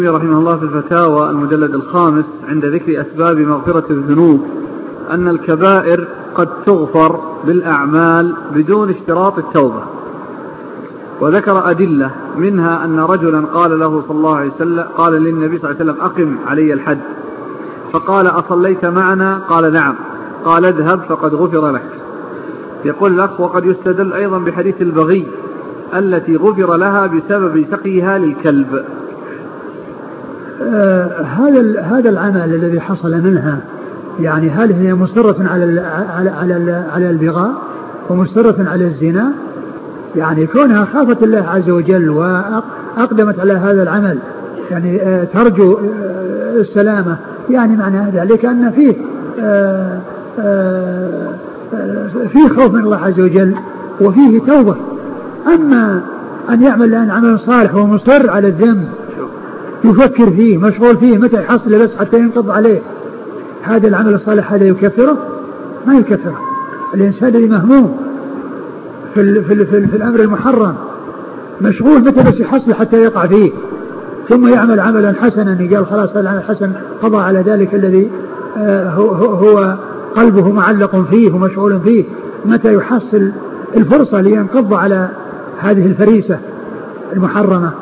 رحمه الله في الفتاوى المجلد 5 عند ذكر أسباب مغفرة الذنوب أن الكبائر قد تغفر بالأعمال بدون اشتراط التوبة، وذكر أدلة منها أن رجلا قال له صلى الله عليه وسلم قال للنبي صلى الله عليه وسلم أقم علي الحد، فقال أصليت معنا؟ قال نعم، قال اذهب فقد غفر لك. يقول الأخ وقد يستدل أيضا بحديث البغي التي غفر لها بسبب سقيها للكلب. هذا العمل الذي حصل منها، يعني هل هي مصرة على البغاء ومصرة على الزنا؟ يعني كونها خافت الله عز وجل وأقدمت على هذا العمل، يعني ترجو السلامة، يعني معنى ذلك أن فيه خوف من الله عز وجل وفيه توبة. أما أن يعمل الآن عمل صالح ومصر على الذنب، يفكر فيه، مشغول فيه، متى يحصل بس حتى ينقض عليه، هذا العمل الصالح هذا يكفره؟ ما يكفره. الإنسان الذي مهموم في الأمر المحرم مشغول متى بس يحصل حتى يقع فيه، ثم يعمل عملا حسنا قال خلاص هذا العمل الحسن قضى على ذلك الذي هو قلبه معلق فيه ومشغول فيه، متى يحصل الفرصة لينقض على هذه الفريسة المحرمة.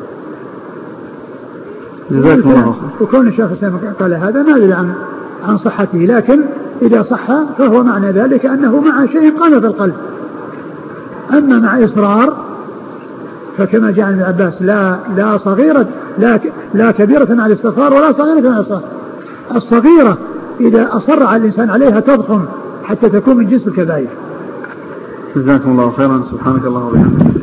وكون الشيخ الإسلام قال هذا ما أدري عن صحته، لكن إذا صح فهو معنى ذلك أنه مع شيء قام في القلب. أما مع إصرار فكما جاء عن ابن عباس لا صغيرة لا كبيرة مع الاستغفار ولا صغيرة مع الإصرار. الصغيرة إذا أصر على الإنسان عليها تضخم حتى تكون من جنس الكبائر. جزاكم الله خيرا. سبحانك الله وبحمدك.